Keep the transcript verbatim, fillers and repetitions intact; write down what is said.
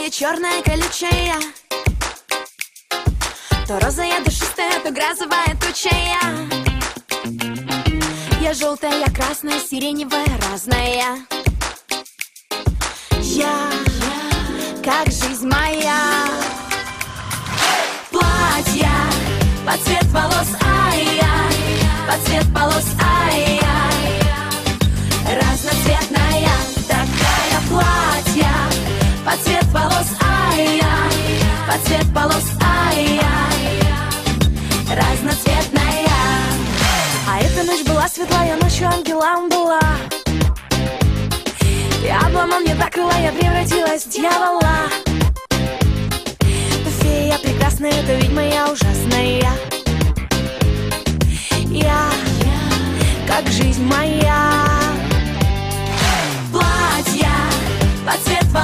я черная, колючая, то розовая, душистая, то грозовая, тучая. Я желтая, красная, сиреневая, разная. Я, как жизнь моя. Платья под цвет волос, ай-яй, под цвет волос, ай-яй, разноцветная такая. Платья под цвет волос, ай-яй, под цвет волос, ай-яй, разноцветная. А эта ночь была светлая, ночью ангелом была. Ты обломал мне так крыла, я превратилась в дьявола. Ты фея прекрасная, это ведьма я ужасная. Я, как жизнь моя. Платья под цвет